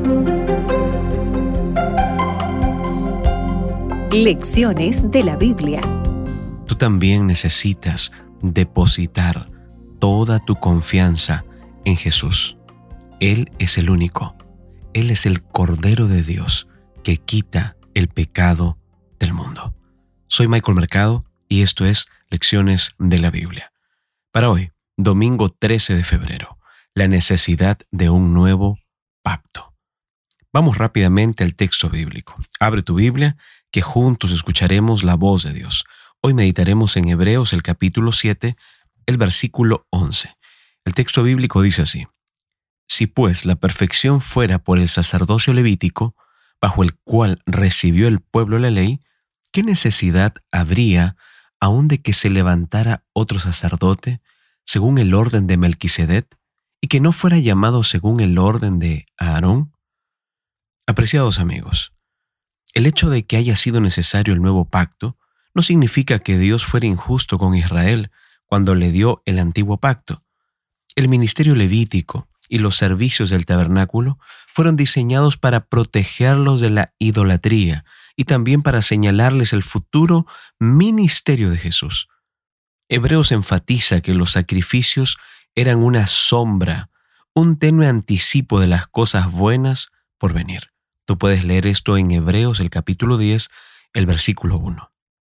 Lecciones de la Biblia. Tú también necesitas depositar toda tu confianza en Jesús. Él es el único. Él es el Cordero de Dios que quita el pecado del mundo. Soy Michael Mercado y esto es Lecciones de la Biblia. Para hoy, domingo 13 de febrero, la necesidad de un nuevo pacto. Vamos rápidamente al texto bíblico. Abre tu Biblia, que juntos escucharemos la voz de Dios. Hoy meditaremos en Hebreos el capítulo 7, el versículo 11. El texto bíblico dice así: Si pues la perfección fuera por el sacerdocio levítico, bajo el cual recibió el pueblo la ley, ¿qué necesidad habría aún de que se levantara otro sacerdote según el orden de Melquisedec y que no fuera llamado según el orden de Aarón? Apreciados amigos, el hecho de que haya sido necesario el nuevo pacto no significa que Dios fuera injusto con Israel cuando le dio el antiguo pacto. El ministerio levítico y los servicios del tabernáculo fueron diseñados para protegerlos de la idolatría y también para señalarles el futuro ministerio de Jesús. Hebreos enfatiza que los sacrificios eran una sombra, un tenue anticipo de las cosas buenas por venir. Tú puedes leer esto en Hebreos el capítulo 10, el versículo 1.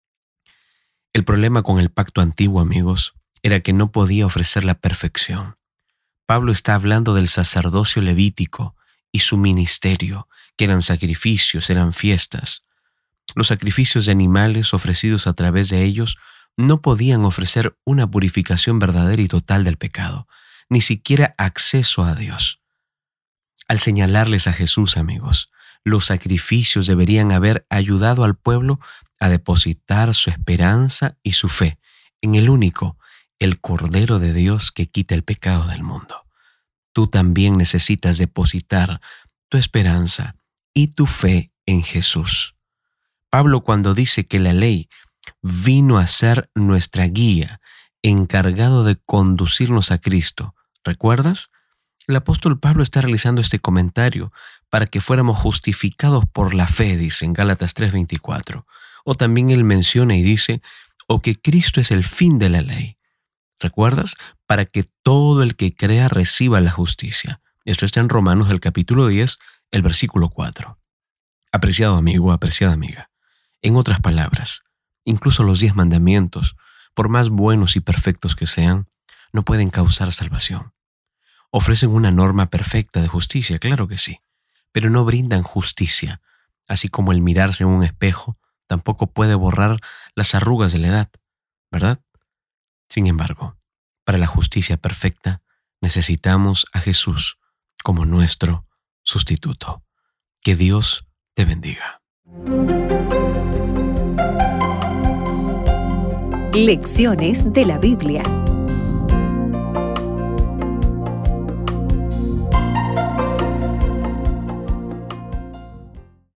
El problema con el pacto antiguo, amigos, era que no podía ofrecer la perfección. Pablo está hablando del sacerdocio levítico y su ministerio, que eran sacrificios, eran fiestas. Los sacrificios de animales ofrecidos a través de ellos no podían ofrecer una purificación verdadera y total del pecado, ni siquiera acceso a Dios. Al señalarles a Jesús, amigos, los sacrificios deberían haber ayudado al pueblo a depositar su esperanza y su fe en el único, el Cordero de Dios que quita el pecado del mundo. Tú también necesitas depositar tu esperanza y tu fe en Jesús. Pablo, cuando dice que la ley vino a ser nuestra guía, encargado de conducirnos a Cristo, ¿recuerdas? El apóstol Pablo está realizando este comentario para que fuéramos justificados por la fe, dice en Gálatas 3:24. O también él menciona y dice, o que Cristo es el fin de la ley. ¿Recuerdas? Para que todo el que crea reciba la justicia. Esto está en Romanos el capítulo 10, el versículo 4. Apreciado amigo, apreciada amiga. En otras palabras, incluso los 10 mandamientos, por más buenos y perfectos que sean, no pueden causar salvación. Ofrecen una norma perfecta de justicia, claro que sí, pero no brindan justicia, así como el mirarse en un espejo tampoco puede borrar las arrugas de la edad, ¿verdad? Sin embargo, para la justicia perfecta necesitamos a Jesús como nuestro sustituto. Que Dios te bendiga. Lecciones de la Biblia.